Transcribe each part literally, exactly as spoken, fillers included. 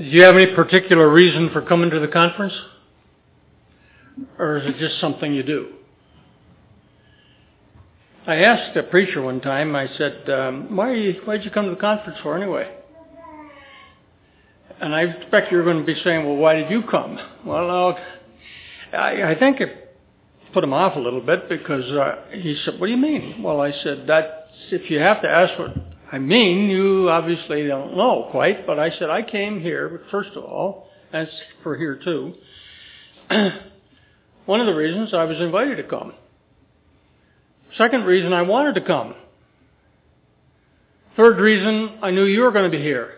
you have any particular reason for coming to the conference? Or is it just something you do? I asked a preacher one time, I said, um, why you, why'd you come to the conference for anyway? And I expect you're going to be saying, well, why did you come? Well, now, I, I think it put him off a little bit because uh, he said, what do you mean? Well, I said, that's, if you have to ask what I mean, you obviously don't know quite, but I said, I came here, first of all, as for here too, one of the reasons I was invited to come. Second reason, I wanted to come. Third reason, I knew you were going to be here.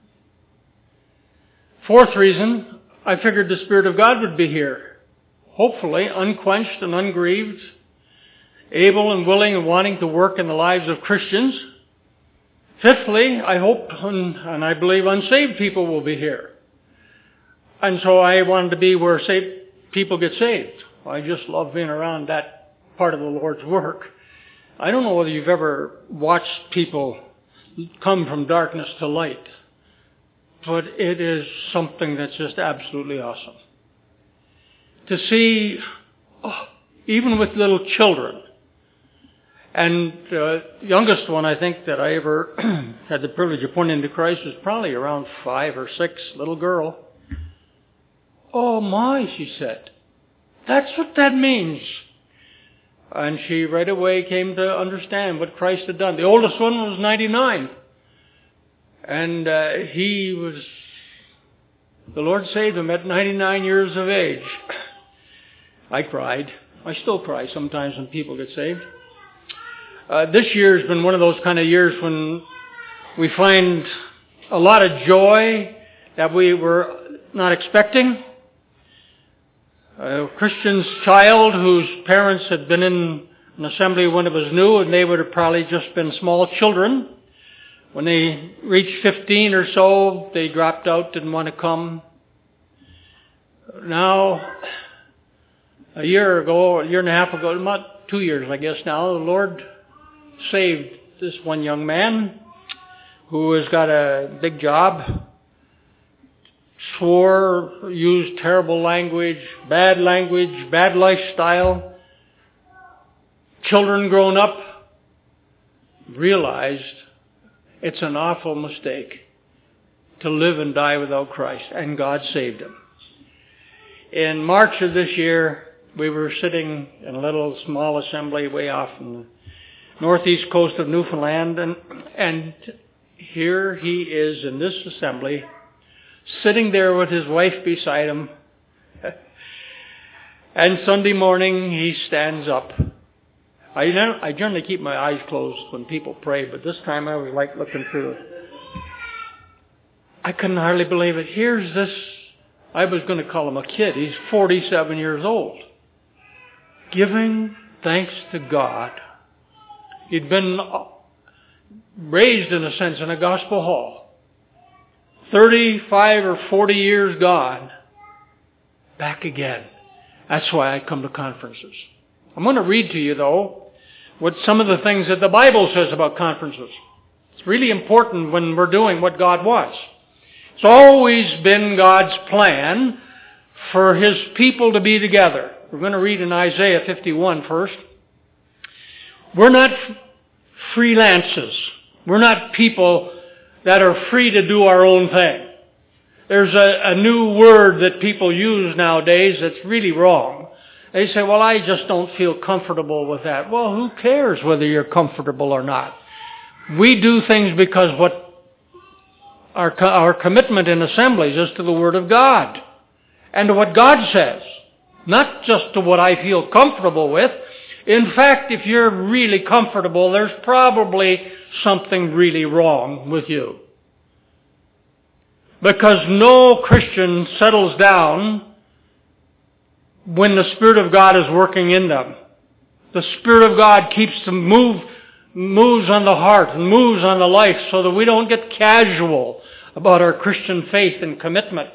Fourth reason, I figured the Spirit of God would be here. Hopefully, unquenched and ungrieved, able and willing and wanting to work in the lives of Christians. Fifthly, I hope and, and I believe unsaved people will be here. And so I wanted to be where saved people get saved. I just love being around that part of the Lord's work. I don't know whether you've ever watched people come from darkness to light, but it is something that's just absolutely awesome. To see, oh, even with little children, and the uh, youngest one I think that I ever had the privilege of pointing to Christ was probably around five or six, little girl. Oh my, she said, that's what that means. And she right away came to understand what Christ had done. The oldest one was ninety-nine. And uh, he was, the Lord saved him at ninety-nine years of age. I cried. I still cry sometimes when people get saved. Uh, this year has been one of those kind of years when we find a lot of joy that we were not expecting. A Christian's child whose parents had been in an assembly when it was new, and they would have probably just been small children. When they reached fifteen or so, they dropped out, didn't want to come. Now, a year ago, a year and a half ago, about two years I guess now, the Lord saved this one young man who has got a big job, swore, used terrible language, bad language, bad lifestyle. Children grown up realized it's an awful mistake to live and die without Christ, and God saved him. In March of this year, we were sitting in a little small assembly way off in the northeast coast of Newfoundland, and, and here he is in this assembly, sitting there with his wife beside him. And Sunday morning he stands up. I, I generally keep my eyes closed when people pray, but this time I was like looking through it. I couldn't hardly believe it. Here's this, I was going to call him a kid. He's forty-seven years old. Giving thanks to God. He'd been raised, in a sense, in a gospel hall. thirty-five or forty years gone. Back again. That's why I come to conferences. I'm going to read to you, though, what some of the things that the Bible says about conferences. It's really important when we're doing what God wants. It's always been God's plan for His people to be together. We're going to read in Isaiah fifty-one first. We're not freelances. We're not people that are free to do our own thing. There's a, a new word that people use nowadays that's really wrong. They say, well, I just don't feel comfortable with that. Well, who cares whether you're comfortable or not? We do things because what our, our commitment in assemblies is to the Word of God and to what God says, not just to what I feel comfortable with. In fact, if you're really comfortable, there's probably something really wrong with you. Because no Christian settles down when the Spirit of God is working in them. The Spirit of God keeps them move, moves on the heart and moves on the life so that we don't get casual about our Christian faith and commitment.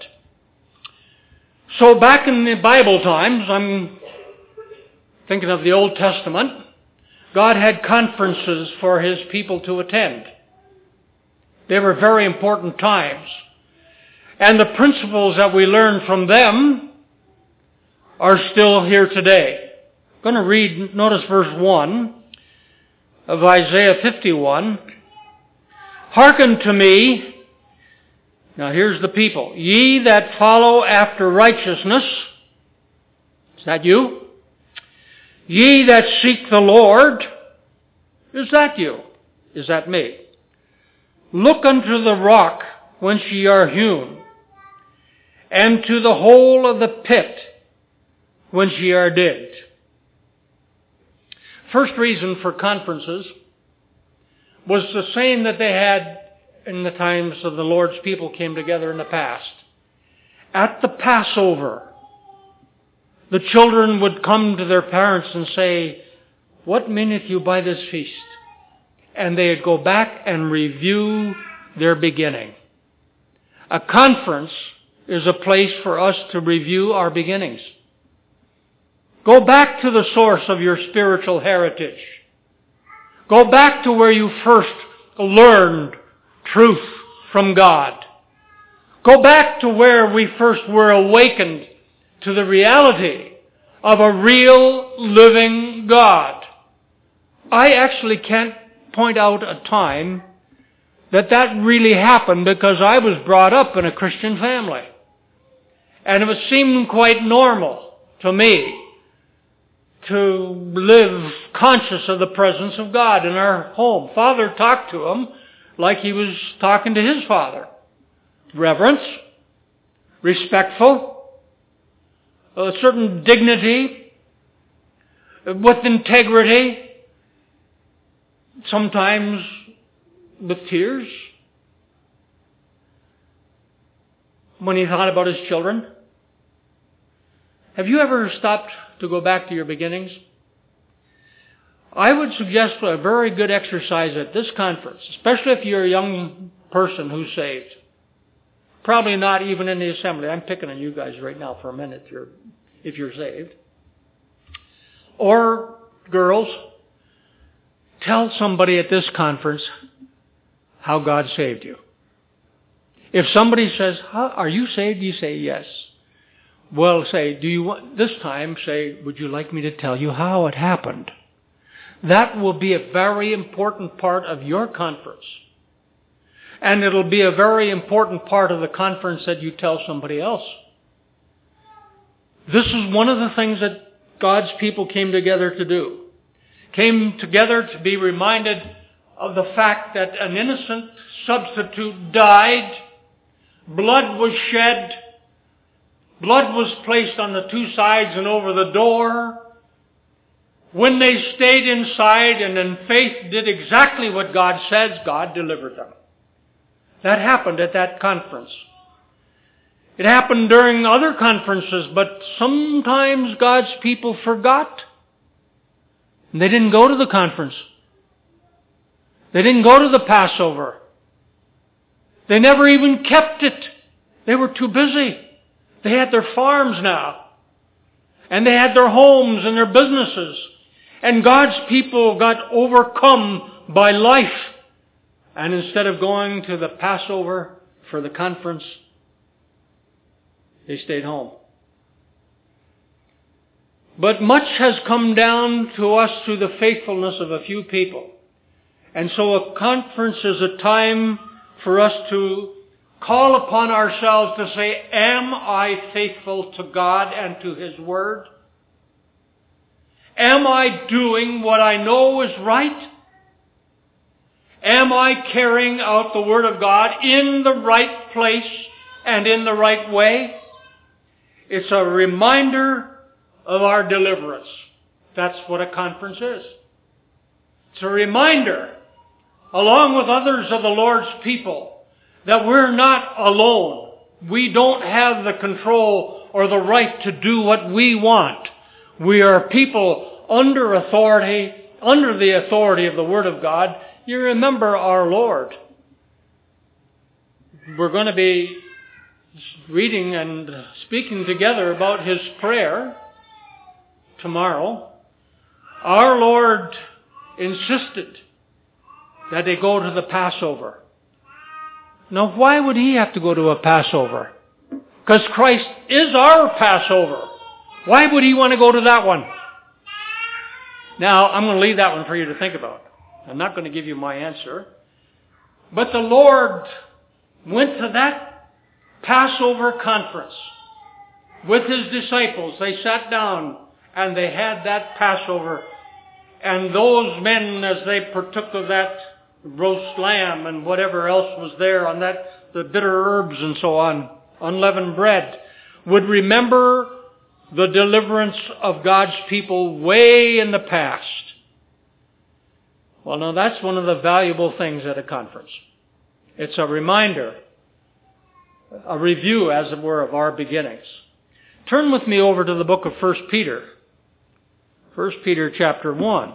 So back in the Bible times, I'm thinking of the Old Testament, God had conferences for His people to attend. They were very important times. And the principles that we learned from them are still here today. I'm going to read, notice verse one of Isaiah fifty-one. Hearken to me. Now here's the people. Ye that follow after righteousness. Is that you? Ye that seek the Lord. Is that you? Is that me? Look unto the rock whence ye are hewn, and to the hole of the pit whence ye are digged. First reason for conferences was the same that they had in the times of the Lord's people came together in the past. At the Passover, the children would come to their parents and say, what meaneth you by this feast? And they'd go back and review their beginning. A conference is a place for us to review our beginnings. Go back to the source of your spiritual heritage. Go back to where you first learned truth from God. Go back to where we first were awakened to the reality of a real living God. I actually can't point out a time that that really happened because I was brought up in a Christian family. And it seemed quite normal to me to live conscious of the presence of God in our home. Father talked to him like he was talking to his father. Reverence, respectful, a certain dignity, with integrity, sometimes with tears. When he thought about his children. Have you ever stopped to go back to your beginnings? I would suggest a very good exercise at this conference, especially if you're a young person who's saved. Probably not even in the assembly. I'm picking on you guys right now for a minute if you're, if you're saved. Or girls, tell somebody at this conference how God saved you. If somebody says, are you saved? You say yes. Well, say, do you want, this time say, would you like me to tell you how it happened? That will be a very important part of your conference. And it'll be a very important part of the conference that you tell somebody else. This is one of the things that God's people came together to do. Came together to be reminded of the fact that an innocent substitute died. Blood was shed. Blood was placed on the two sides and over the door. When they stayed inside and in faith did exactly what God says, God delivered them. That happened at that conference. It happened during other conferences, but sometimes God's people forgot. And they didn't go to the conference. They didn't go to the Passover. They never even kept it. They were too busy. They had their farms now. And they had their homes and their businesses. And God's people got overcome by life. And instead of going to the Passover for the conference, they stayed home. But much has come down to us through the faithfulness of a few people. And so a conference is a time for us to call upon ourselves to say, am I faithful to God and to His Word? Am I doing what I know is right? Am I carrying out the Word of God in the right place and in the right way? It's a reminder of our deliverance. That's what a conference is. It's a reminder, along with others of the Lord's people, that we're not alone. We don't have the control or the right to do what we want. We are people under authority, under the authority of the Word of God. You remember our Lord. We're going to be reading and speaking together about His prayer tomorrow. Our Lord insisted that they go to the Passover. Now, why would He have to go to a Passover? Because Christ is our Passover. Why would he want to go to that one? Now, I'm going to leave that one for you to think about. I'm not going to give you my answer. But the Lord went to that Passover conference with his disciples. They sat down and they had that Passover. And those men, as they partook of that roast lamb and whatever else was there on that, the bitter herbs and so on, unleavened bread, would remember the deliverance of God's people way in the past. Well, now that's one of the valuable things at a conference. It's a reminder, a review, as it were, of our beginnings. Turn with me over to the book of First Peter. First Peter chapter one.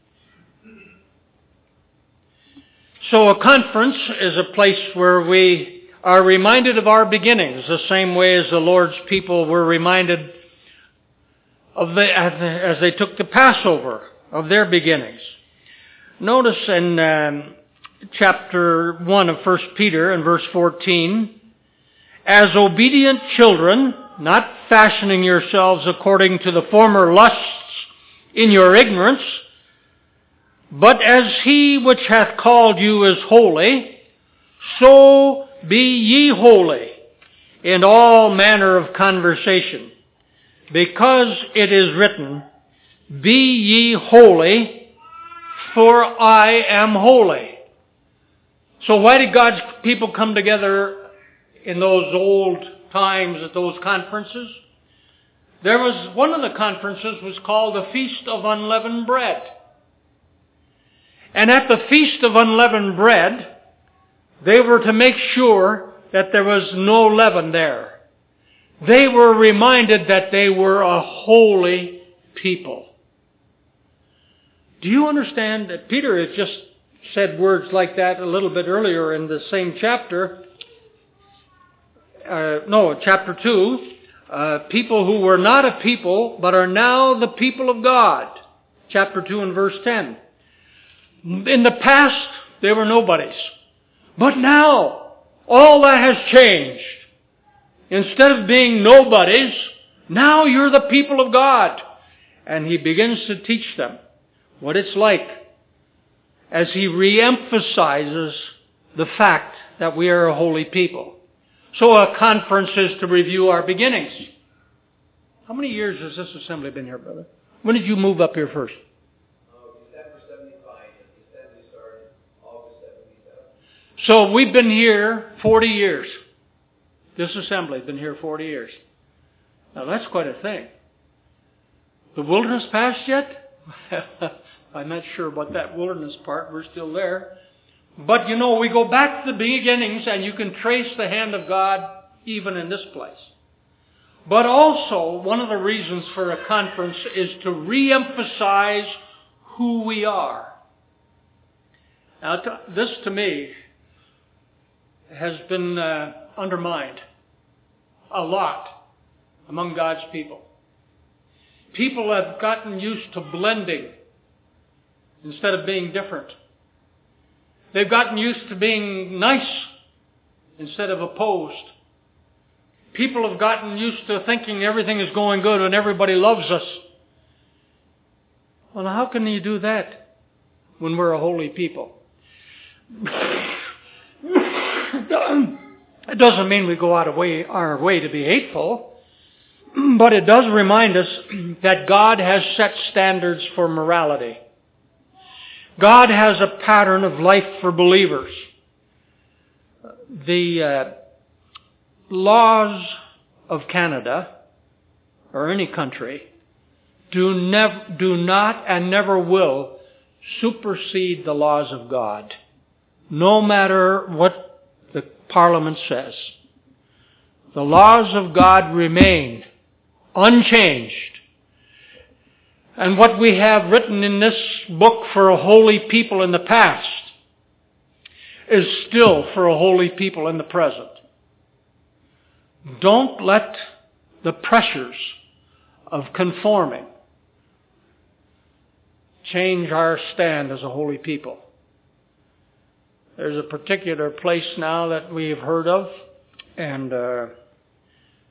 So a conference is a place where we are reminded of our beginnings, the same way as the Lord's people were reminded of the, as they took the Passover, of their beginnings. Notice in um, chapter one of First Peter and verse fourteen, as obedient children, not fashioning yourselves according to the former lusts in your ignorance, but as he which hath called you is holy, so be ye holy in all manner of conversation, because it is written, be ye holy, for I am holy. So why did God's people come together in those old times at those conferences? There was, one of the conferences was called the Feast of Unleavened Bread. And at the Feast of Unleavened Bread, they were to make sure that there was no leaven there. They were reminded that they were a holy people. Do you understand that Peter had just said words like that a little bit earlier in the same chapter? Uh, no, chapter two. Uh, people who were not a people, but are now the people of God. Chapter two and verse ten. In the past, they were nobodies. But now, all that has changed. Instead of being nobodies, now you're the people of God. And he begins to teach them what it's like as he reemphasizes the fact that we are a holy people. So a conference is to review our beginnings. How many years has this assembly been here, brother? When did you move up here first? Uh, December seventy-five. The assembly started August seventy-seven. So we've been here forty years. This assembly has been here forty years. Now that's quite a thing. The wilderness passed yet? I'm not sure about that wilderness part. We're still there. But you know, we go back to the beginnings and you can trace the hand of God even in this place. But also, one of the reasons for a conference is to re-emphasize who we are. Now, this to me has been uh, undermined a lot among God's people. People have gotten used to blending instead of being different. They've gotten used to being nice instead of opposed. People have gotten used to thinking everything is going good and everybody loves us. Well, how can you do that when we're a holy people? It doesn't mean we go out of way, our way to be hateful, but it does remind us that God has set standards for morality. God has a pattern of life for believers. The uh, laws of Canada, or any country, do, nev- do not and never will supersede the laws of God, no matter what the Parliament says. The laws of God remain unchanged. And what we have written in this book for a holy people in the past is still for a holy people in the present. Don't let the pressures of conforming change our stand as a holy people. There's a particular place now that we've heard of, and uh,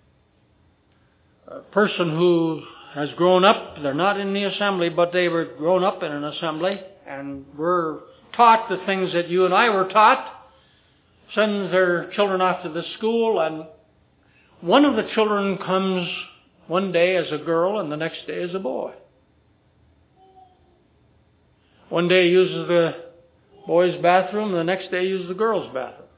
a person who has grown up, they're not in the assembly, but they were grown up in an assembly and were taught the things that you and I were taught, sends their children off to the school, and one of the children comes one day as a girl and the next day as a boy. One day uses the boy's bathroom, and the next day uses the girl's bathroom.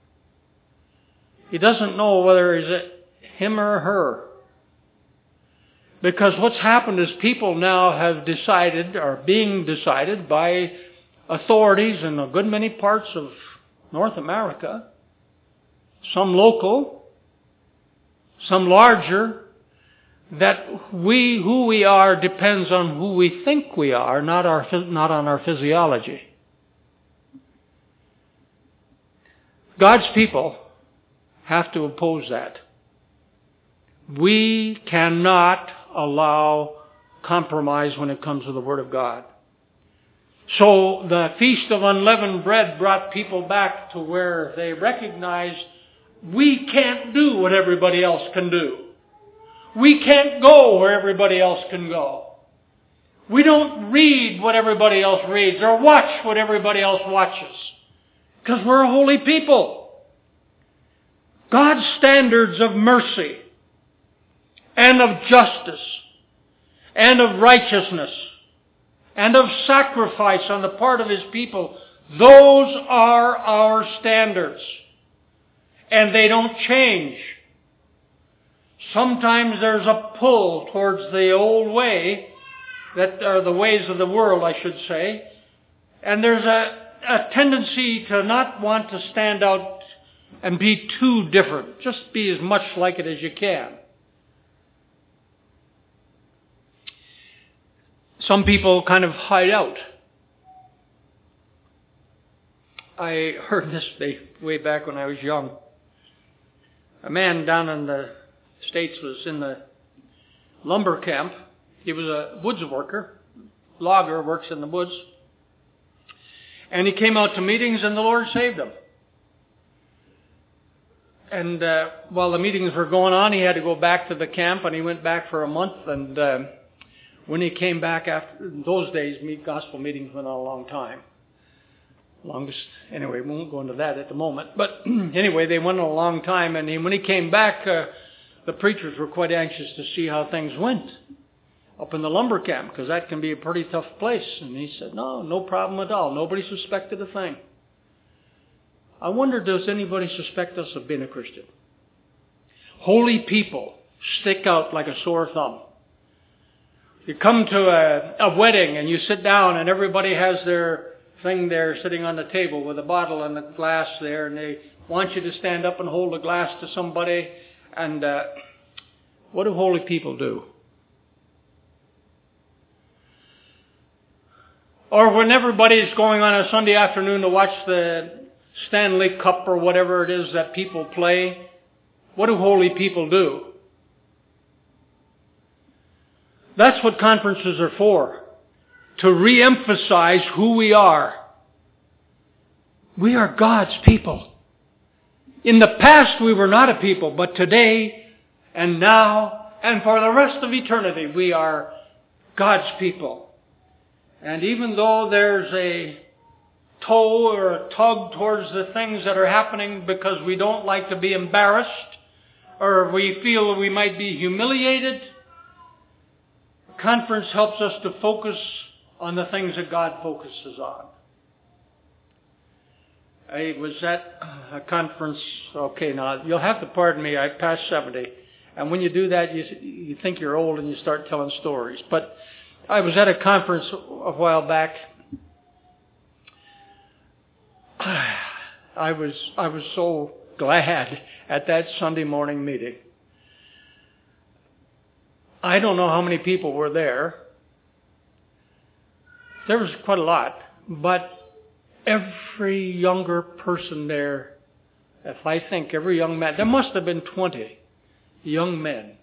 He doesn't know whether it's him or her. Because what's happened is people now have decided, or being decided by authorities in a good many parts of North America, some local, some larger, that we, who we are depends on who we think we are, not our, not on our physiology. God's people have to oppose that. We cannot allow compromise when it comes to the Word of God. So the Feast of Unleavened Bread brought people back to where they recognized we can't do what everybody else can do. We can't go where everybody else can go. We don't read what everybody else reads or watch what everybody else watches. Because we're a holy people. God's standards of mercy and of justice and of righteousness and of sacrifice on the part of His people, those are our standards. And they don't change. Sometimes there's a pull towards the old way, that are the ways of the world, I should say, and there's a, a tendency to not want to stand out and be too different. Just be as much like it as you can. Some people kind of hide out. I heard this way back when I was young. A man down in the States was in the lumber camp. He was a woods worker, logger, works in the woods. And he came out to meetings and the Lord saved him. And uh, while the meetings were going on, he had to go back to the camp, and he went back for a month. And uh, when he came back after, in those days, gospel meetings went on a long time. Longest, anyway, we won't go into that at the moment. But anyway, they went on a long time, and he, when he came back, uh, the preachers were quite anxious to see how things went up in the lumber camp, because that can be a pretty tough place. And he said, no, no problem at all. Nobody suspected a thing. I wonder, does anybody suspect us of being a Christian? Holy people stick out like a sore thumb. You come to a, a wedding and you sit down and everybody has their thing there sitting on the table with a bottle and a glass there, and they want you to stand up and hold a glass to somebody. And uh, what do holy people do? Or when everybody's going on a Sunday afternoon to watch the Stanley Cup or whatever it is that people play, what do holy people do? That's what conferences are for. To re-emphasize who we are. We are God's people. In the past we were not a people, but today and now and for the rest of eternity we are God's people. And even though there's a tow or a tug towards the things that are happening because we don't like to be embarrassed or we feel we might be humiliated, the conference helps us to focus on the things that God focuses on. I was at a conference, okay, now you'll have to pardon me, I passed seventy. And when you do that, you, you think you're old and you start telling stories. But I was at a conference a while back. I was I was so glad at that Sunday morning meeting. I don't know how many people were there. There was quite a lot, but every younger person there, if I think every young man, there must have been twenty young men,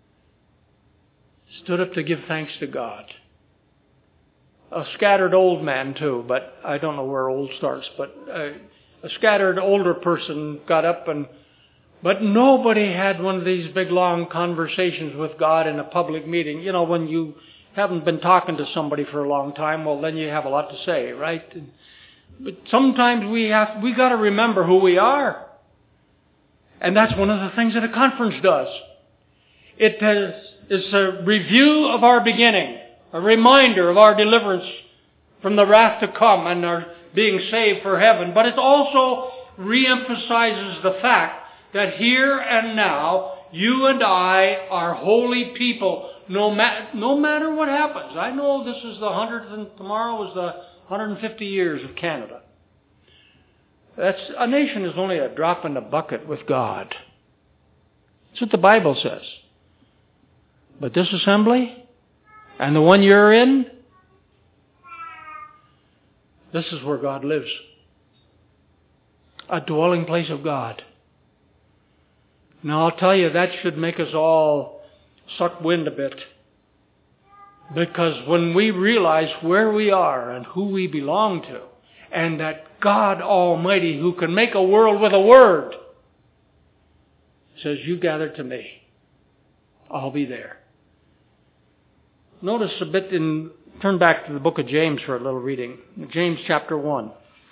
stood up to give thanks to God. A scattered old man too, but I don't know where old starts, but a, a scattered older person got up and But nobody had one of these big long conversations with God in a public meeting. You know, when you haven't been talking to somebody for a long time, well, then you have a lot to say, right? But sometimes we have, we got to remember who we are. And that's one of the things that a conference does. It has, is a review of our beginning, a reminder of our deliverance from the wrath to come and our being saved for heaven. But it also reemphasizes the fact that here and now, you and I are holy people, no, ma- no matter what happens. I know this is the hundredth, and tomorrow is the one hundred fifty years of Canada. That's, a nation is only a drop in the bucket with God. That's what the Bible says. But this assembly, and the one you're in, this is where God lives. A dwelling place of God. Now I'll tell you, that should make us all suck wind a bit. Because when we realize where we are and who we belong to, and that God Almighty, who can make a world with a word, says, you gather to me, I'll be there. Notice a bit in, turn back to the book of James for a little reading. James chapter one.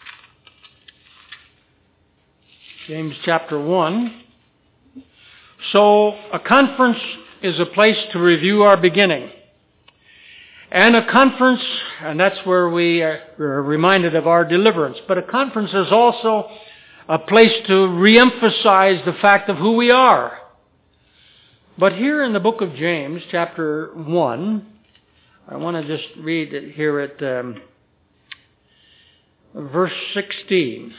James chapter one. So, a conference is a place to review our beginning. And a conference, and that's where we are reminded of our deliverance, but a conference is also a place to reemphasize the fact of who we are. But here in the book of James, chapter one, I want to just read it here at um, verse sixteen.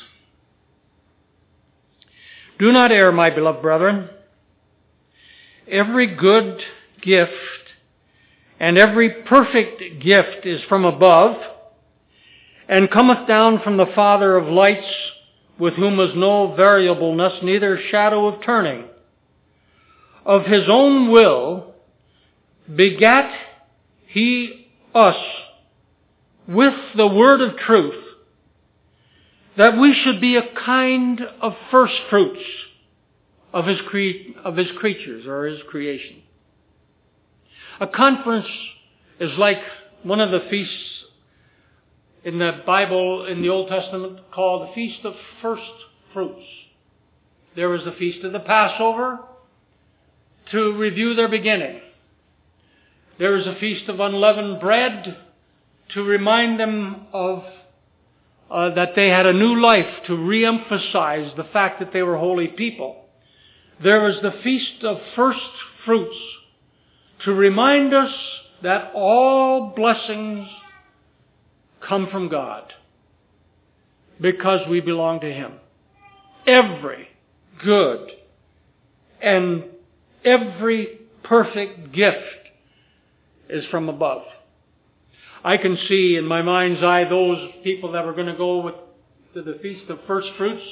Do not err, my beloved brethren. Every good gift and every perfect gift is from above, and cometh down from the Father of lights, with whom is no variableness, neither shadow of turning. Of his own will begat he us with the word of truth, that we should be a kind of first fruits of his cre- of his creatures, or his creation. A conference is like one of the feasts in the Bible, in the Old Testament, called the Feast of First Fruits. There was the Feast of the Passover, to review their beginning. There was a Feast of Unleavened Bread, to remind them of uh, that they had a new life, to reemphasize the fact that they were holy people. There was the Feast of First Fruits, to remind us that all blessings come from God because we belong to Him. Every good and every perfect gift is from above. I can see in my mind's eye those people that were going to go with, to the Feast of First Fruits.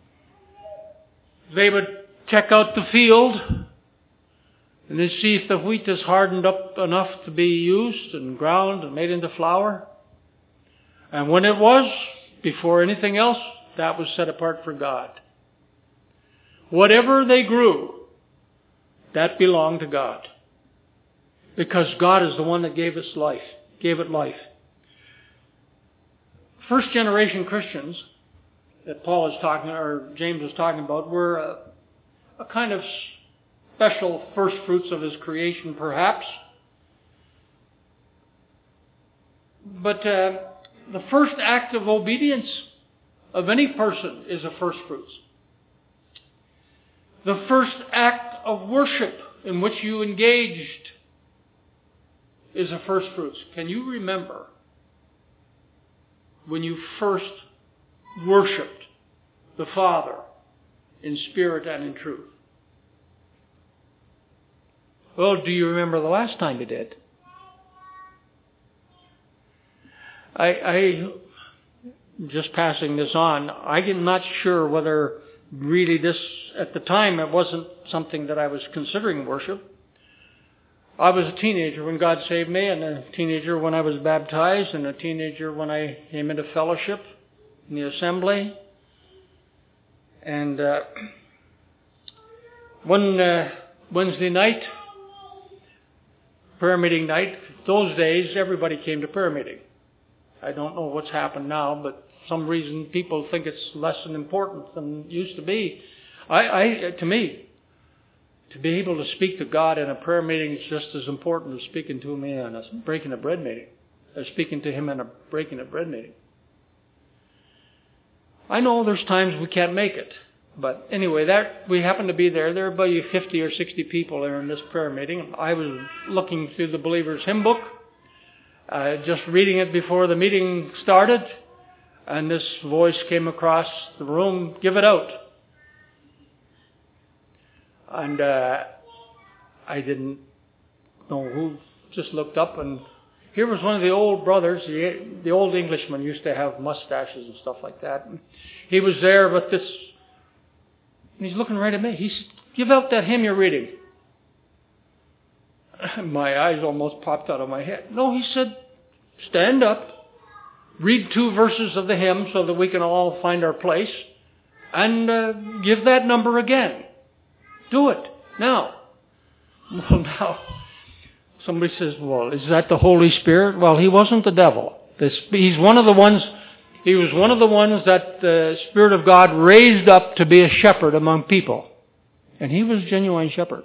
They would check out the field and they'd see if the wheat is hardened up enough to be used and ground and made into flour. And when it was, before anything else, that was set apart for God. Whatever they grew, that belonged to God. Because God is the one that gave us life, gave it life. First generation Christians that Paul is talking, or James was talking about, were a, a kind of special first fruits of his creation, perhaps. But uh, the first act of obedience of any person is a first fruits. The first act of worship in which you engaged is a first fruits. Can you remember when you first worshipped the Father in spirit and in truth? Well, do you remember the last time you did? I, I just passing this on, I'm not sure whether really this, at the time, it wasn't something that I was considering worship. I was a teenager when God saved me, and a teenager when I was baptized, and a teenager when I came into fellowship in the assembly. And uh, One uh, Wednesday night, prayer meeting night, those days everybody came to prayer meeting. I don't know what's happened now, but for some reason people think it's less important than it used to be. I, I, to me, to be able to speak to God in a prayer meeting is just as important as speaking to Him in a breaking a bread meeting, as speaking to Him in a breaking a bread meeting. I know there's times we can't make it. But anyway, that we happened to be there. There were about fifty or sixty people there in this prayer meeting. I was looking through the Believer's Hymn Book, uh, just reading it before the meeting started, and this voice came across the room, "Give it out." And uh, I didn't know who, just looked up, and here was one of the old brothers. The, the old Englishman used to have mustaches and stuff like that. And he was there with this. And he's looking right at me. He said, "Give out that hymn you're reading." My eyes almost popped out of my head. No, he said, "Stand up, read two verses of the hymn so that we can all find our place, and uh, give that number again. Do it now." Well, now, somebody says, "Well, is that the Holy Spirit?" Well, he wasn't the devil. This, he's one of the ones... He was one of the ones that the Spirit of God raised up to be a shepherd among people. And he was a genuine shepherd.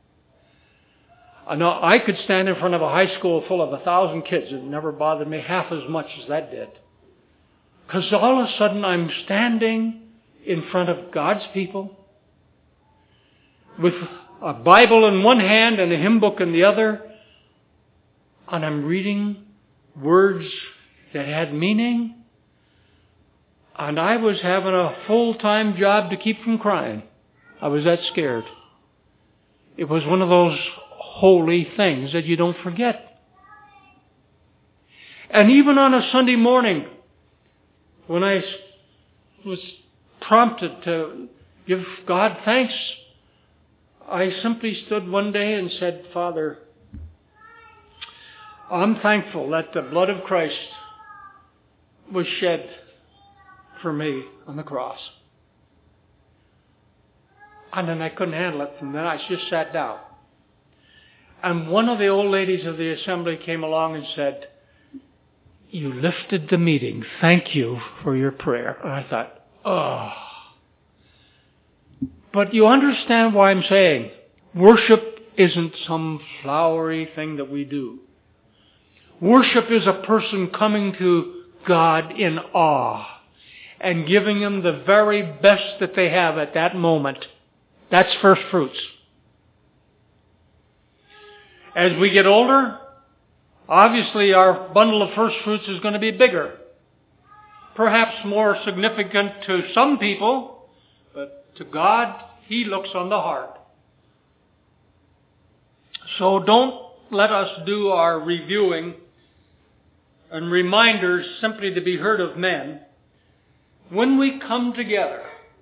Now, I could stand in front of a high school full of a thousand kids. It never bothered me half as much as that did. Because all of a sudden I'm standing in front of God's people with a Bible in one hand and a hymn book in the other. And I'm reading words that had meaning. And I was having a full-time job to keep from crying. I was that scared. It was one of those holy things that you don't forget. And even on a Sunday morning, when I was prompted to give God thanks, I simply stood one day and said, "Father, I'm thankful that the blood of Christ was shed for me on the cross." And then I couldn't handle it. And then I just sat down. And one of the old ladies of the assembly came along and said, "You lifted the meeting. Thank you for your prayer." And I thought, oh. But you understand why I'm saying worship isn't some flowery thing that we do. Worship is a person coming to God in awe and giving Him the very best that they have at that moment. That's first fruits. As we get older, obviously our bundle of first fruits is going to be bigger. Perhaps more significant to some people, but to God, He looks on the heart. So don't let us do our reviewing and reminders simply to be heard of men. When we come together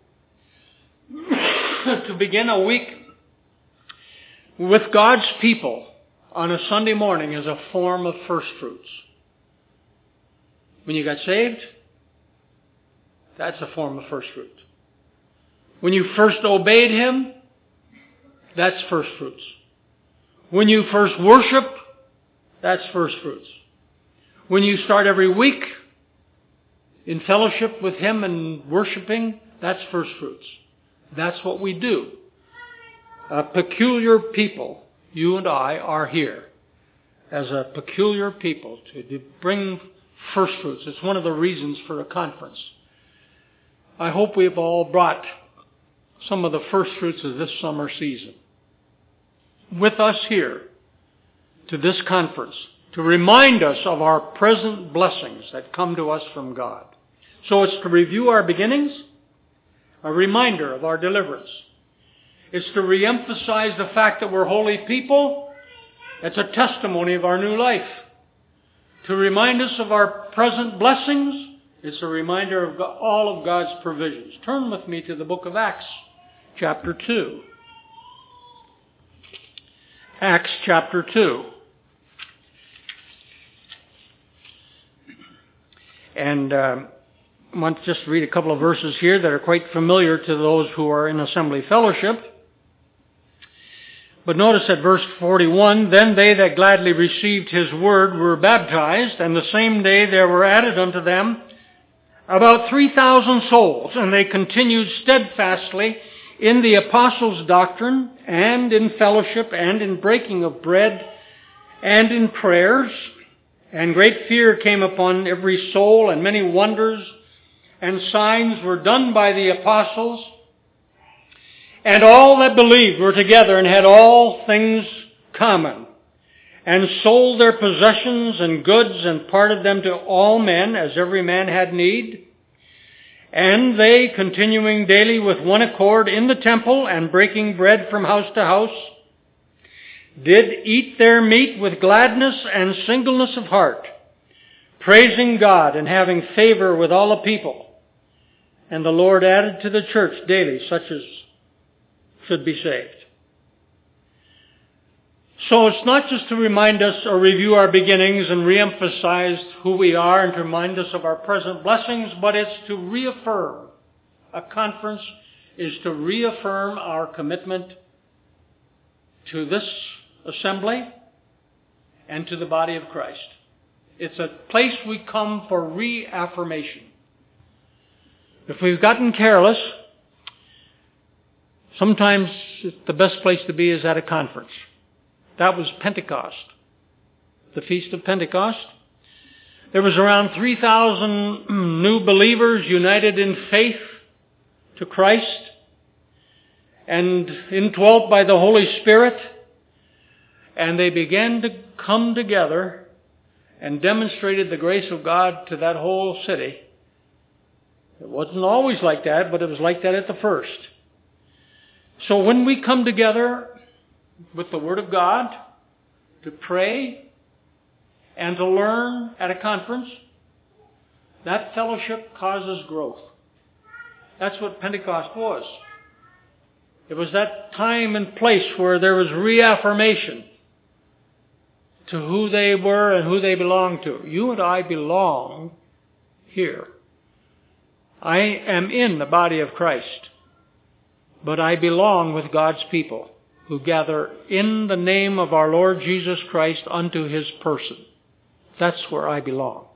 to begin a week with God's people on a Sunday morning is a form of first fruits. When you got saved, that's a form of first fruit. When you first obeyed Him, that's first fruits. When you first worship, that's first fruits. When you start every week in fellowship with Him and worshiping, that's first fruits. That's what we do. A peculiar people, you and I, are here as a peculiar people to, to bring first fruits. It's one of the reasons for a conference. I hope we've all brought some of the first fruits of this summer season with us here to this conference to remind us of our present blessings that come to us from God. So it's to review our beginnings, a reminder of our deliverance. It's to reemphasize the fact that we're holy people. It's a testimony of our new life. To remind us of our present blessings, it's a reminder of all of God's provisions. Turn with me to the book of Acts, chapter two. Acts chapter two. And uh, I want to just read a couple of verses here that are quite familiar to those who are in assembly fellowship. But notice at verse forty-one, then they that gladly received his word were baptized, and the same day there were added unto them about three thousand souls, and they continued steadfastly in the apostles' doctrine, and in fellowship, and in breaking of bread, and in prayers. And great fear came upon every soul, and many wonders and signs were done by the apostles. And all that believed were together, and had all things common, and sold their possessions and goods, and parted them to all men, as every man had need. And they, continuing daily with one accord in the temple, and breaking bread from house to house, did eat their meat with gladness and singleness of heart, praising God, and having favor with all the people. And the Lord added to the church daily such as should be saved. So it's not just to remind us or review our beginnings and reemphasize who we are and to remind us of our present blessings, but it's to reaffirm. A conference is to reaffirm our commitment to this assembly and to the body of Christ. It's a place we come for reaffirmation. If we've gotten careless, sometimes the best place to be is at a conference. That was Pentecost, the Feast of Pentecost. There was around three thousand new believers united in faith to Christ and indwelt by the Holy Spirit. And they began to come together and demonstrated the grace of God to that whole city. It wasn't always like that, but it was like that at the first. So when we come together with the Word of God to pray and to learn at a conference, that fellowship causes growth. That's what Pentecost was. It was that time and place where there was reaffirmation to who they were and who they belonged to. You and I belong here. I am in the body of Christ, but I belong with God's people who gather in the name of our Lord Jesus Christ unto His person. That's where I belong.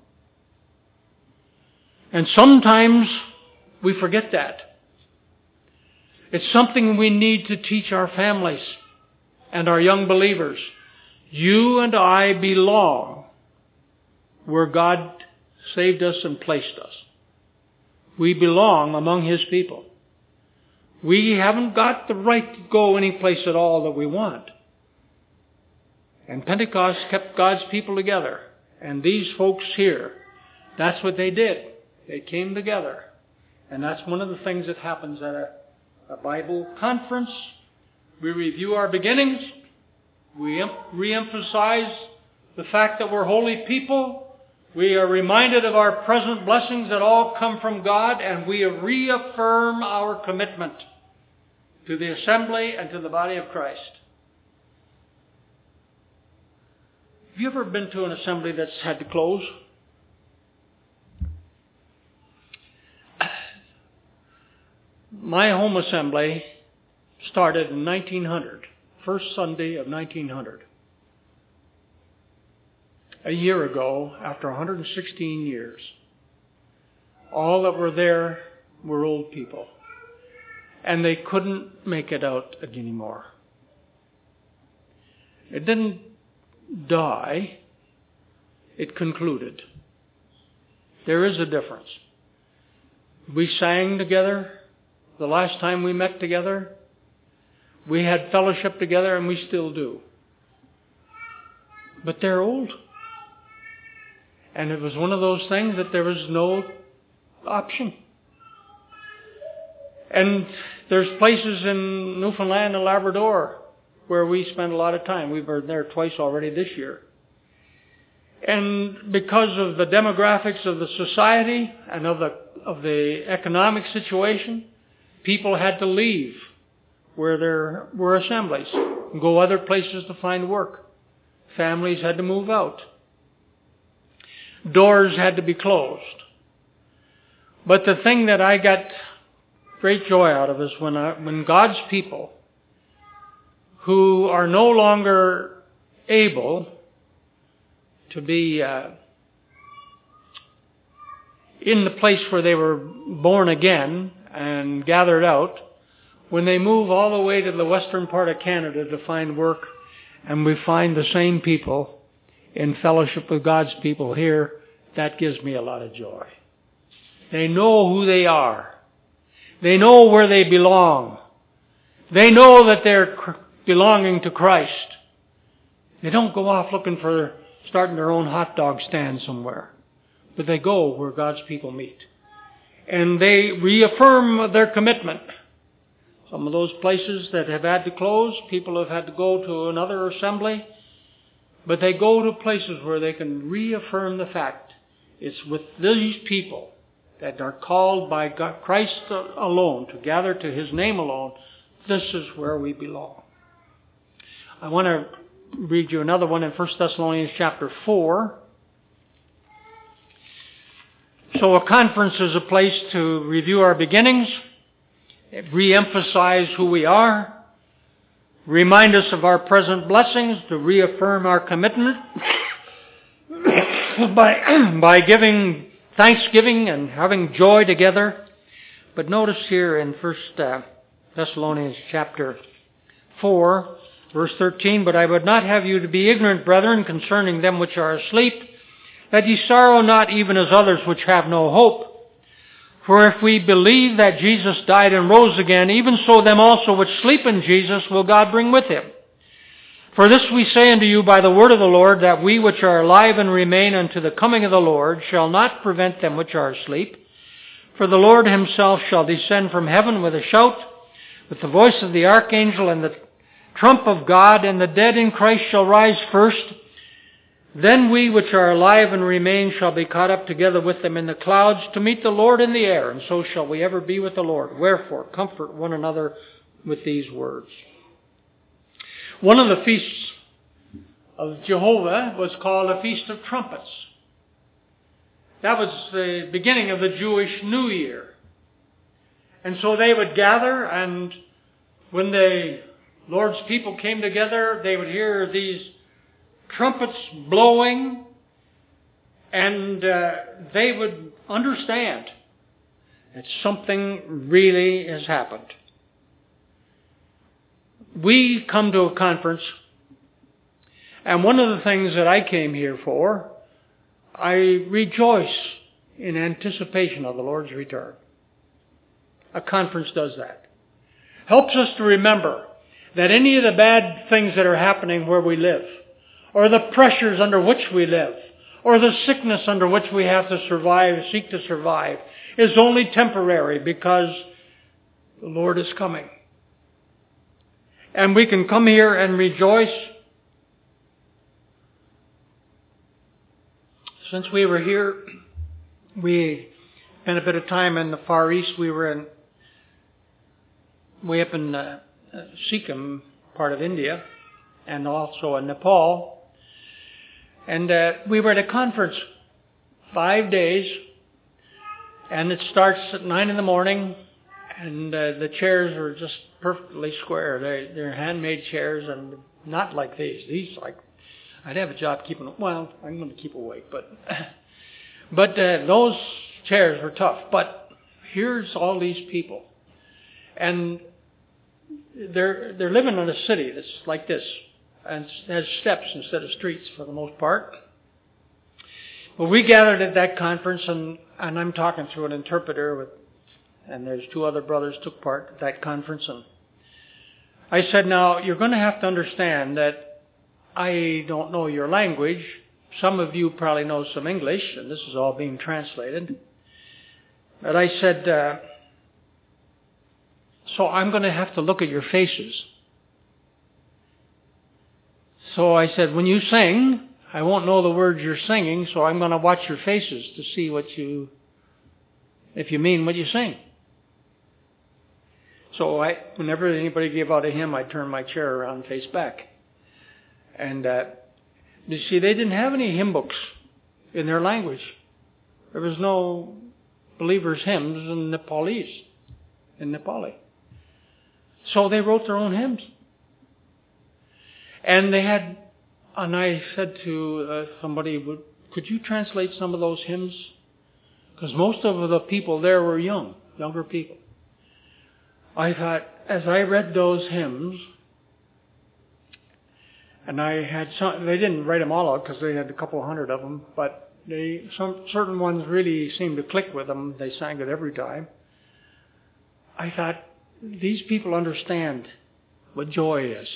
And sometimes we forget that. It's something we need to teach our families and our young believers. You and I belong where God saved us and placed us. We belong among His people. We haven't got the right to go any place at all that we want. And Pentecost kept God's people together. And these folks here, that's what they did. They came together. And that's one of the things that happens at a, a Bible conference. We review our beginnings. We em- re-emphasize the fact that we're holy people. We are reminded of our present blessings that all come from God, and we reaffirm our commitment to the assembly and to the body of Christ. Have you ever been to an assembly that's had to close? My home assembly started in nineteen hundred, first Sunday of nineteen hundred. A year ago, after one hundred sixteen years, all that were there were old people. And they couldn't make it out anymore. It didn't die. It concluded. There is a difference. We sang together the last time we met together. We had fellowship together, and we still do. But they're old. And it was one of those things that there was no option. And there's places in Newfoundland and Labrador where we spend a lot of time. We've been there twice already this year. And because of the demographics of the society and of the of the economic situation, people had to leave where there were assemblies and go other places to find work. Families had to move out. Doors had to be closed. But the thing that I got great joy out of is when I, when God's people who are no longer able to be uh, in the place where they were born again and gathered out, when they move all the way to the western part of Canada to find work, and we find the same people in fellowship with God's people here, that gives me a lot of joy. They know who they are. They know where they belong. They know that they're belonging to Christ. They don't go off looking for starting their own hot dog stand somewhere, but they go where God's people meet. And they reaffirm their commitment. Some of those places that have had to close, people have had to go to another assembly, but they go to places where they can reaffirm the fact it's with these people that are called by God, Christ alone, to gather to His name alone. This is where we belong. I want to read you another one in First Thessalonians chapter four. So a conference is a place to review our beginnings, re-emphasize who we are, remind us of our present blessings, to reaffirm our commitment by, by giving thanksgiving and having joy together. But notice here in First uh, Thessalonians chapter four, verse thirteen, "But I would not have you to be ignorant, brethren, concerning them which are asleep, that ye sorrow not even as others which have no hope. For if we believe that Jesus died and rose again, even so them also which sleep in Jesus will God bring with Him. For this we say unto you by the word of the Lord, that we which are alive and remain unto the coming of the Lord shall not prevent them which are asleep. For the Lord Himself shall descend from heaven with a shout, with the voice of the archangel and the trump of God, and the dead in Christ shall rise first. Then we which are alive and remain shall be caught up together with them in the clouds to meet the Lord in the air, and so shall we ever be with the Lord. Wherefore, comfort one another with these words." One of the feasts of Jehovah was called a Feast of Trumpets. That was the beginning of the Jewish New Year. And so they would gather, and when the Lord's people came together, they would hear these trumpets blowing, and uh, they would understand that something really has happened. We come to a conference, and one of the things that I came here for, I rejoice in anticipation of the Lord's return. A conference does that. Helps us to remember that any of the bad things that are happening where we live, or the pressures under which we live, or the sickness under which we have to survive, seek to survive, is only temporary because the Lord is coming. And we can come here and rejoice. Since we were here, we spent a bit of time in the Far East. We were in, way up in uh, Sikkim, part of India, and also in Nepal. And uh, we were at a conference, five days, and it starts at nine in the morning, and uh, the chairs were just perfectly square. They, they're handmade chairs, and not like these. These, like, I'd have a job keeping, well, I'm going to keep awake, but, but uh, those chairs were tough. But here's all these people, and they're they're living in a city that's like this, and has steps instead of streets for the most part. Well, we gathered at that conference, and, and I'm talking through an interpreter, with, and there's two other brothers took part at that conference. And I said, now, you're going to have to understand that I don't know your language. Some of you probably know some English, and this is all being translated. But I said, uh, so I'm going to have to look at your faces. So I said, when you sing, I won't know the words you're singing, so I'm going to watch your faces to see what you, if you mean what you sing. So I, whenever anybody gave out a hymn, I'd turn my chair around and face back. And uh, you see, they didn't have any hymn books in their language. There was no believers' hymns in Nepalese, in Nepali. So they wrote their own hymns. And they had, and I said to uh, somebody, could you translate some of those hymns? Because most of the people there were young, younger people. I thought, as I read those hymns, and I had some, they didn't write them all out because they had a couple hundred of them, but they, some certain ones really seemed to click with them. They sang it every time. I thought, these people understand what joy is.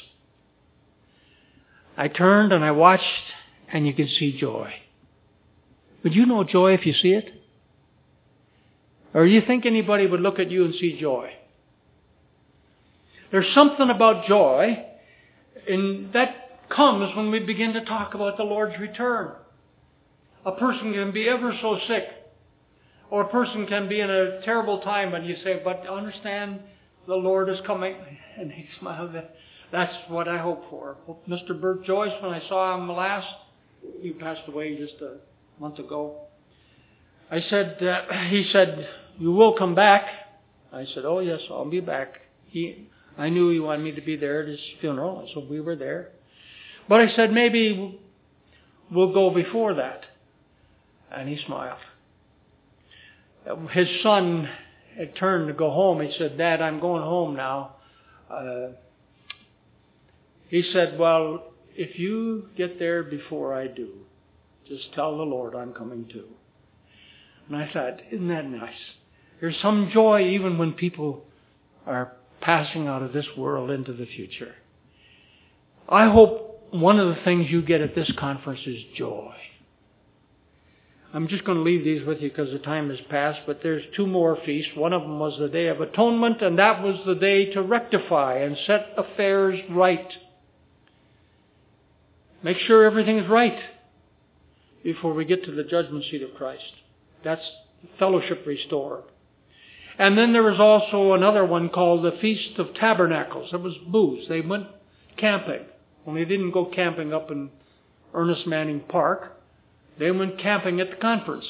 I turned and I watched, and you could see joy. Would you know joy if you see it? Or do you think anybody would look at you and see joy? There's something about joy in that comes when we begin to talk about the Lord's return. A person can be ever so sick, or a person can be in a terrible time, and you say, but understand the Lord is coming. And he smiled. That's what I hope for. Mister Bert Joyce, when I saw him last, he passed away just a month ago. I said, uh, he said, you will come back. I said, oh yes, I'll be back. He, I knew he wanted me to be there at his funeral, so we were there. But I said, maybe we'll go before that. And he smiled. His son had turned to go home. He said, Dad, I'm going home now. Uh, he said, well, if you get there before I do, just tell the Lord I'm coming too. And I thought, isn't that nice? There's some joy even when people are passing out of this world into the future. I hope one of the things you get at this conference is joy. I'm just going to leave these with you because the time has passed, but there's two more feasts. One of them was the Day of Atonement, and that was the day to rectify and set affairs right. Make sure everything's right before we get to the judgment seat of Christ. That's fellowship restored. And then there was also another one called the Feast of Tabernacles. It was booths. They went camping. Only they didn't go camping up in Ernest Manning Park. They went camping at the conference.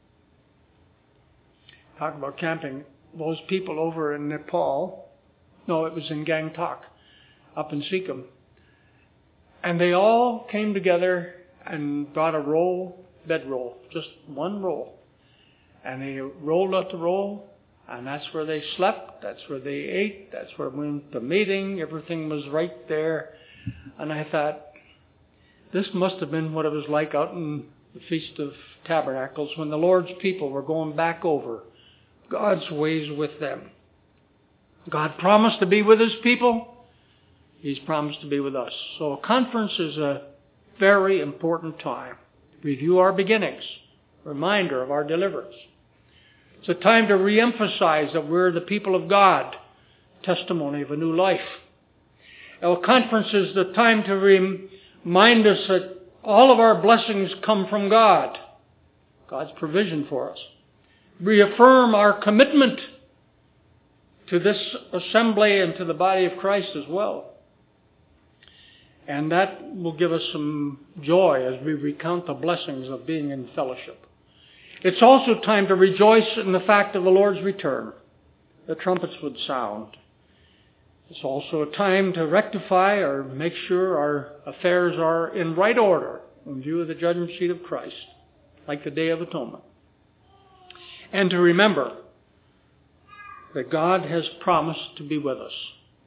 Talk about camping. Those people over in Nepal, no, it was in Gangtok, up in Sikkim. And they all came together and brought a roll, bedroll, just one roll. And they rolled up the roll, and that's where they slept, that's where they ate, that's where we went to meeting, everything was right there. And I thought, this must have been what it was like out in the Feast of Tabernacles when the Lord's people were going back over God's ways with them. God promised to be with His people. He's promised to be with us. So a conference is a very important time. Review our beginnings. Reminder of our deliverance. It's a time to reemphasize that we're the people of God. Testimony of a new life. A conference is the time to remind us that all of our blessings come from God. God's provision for us. Reaffirm our commitment to this assembly and to the body of Christ as well. And that will give us some joy as we recount the blessings of being in fellowship. It's also time to rejoice in the fact of the Lord's return. The trumpets would sound. It's also a time to rectify or make sure our affairs are in right order in view of the judgment seat of Christ, like the Day of Atonement. And to remember that God has promised to be with us.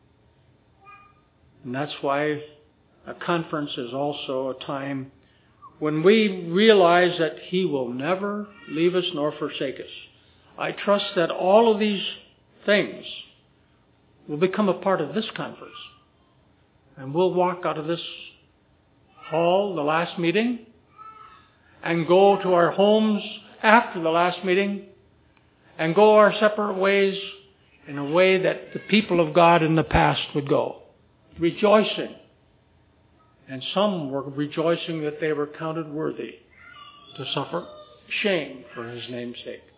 And that's why a conference is also a time when we realize that He will never leave us nor forsake us. I trust that all of these things will become a part of this conference. And we'll walk out of this hall, the last meeting, and go to our homes after the last meeting, and go our separate ways in a way that the people of God in the past would go, rejoicing. And some were rejoicing that they were counted worthy to suffer shame for His name's sake.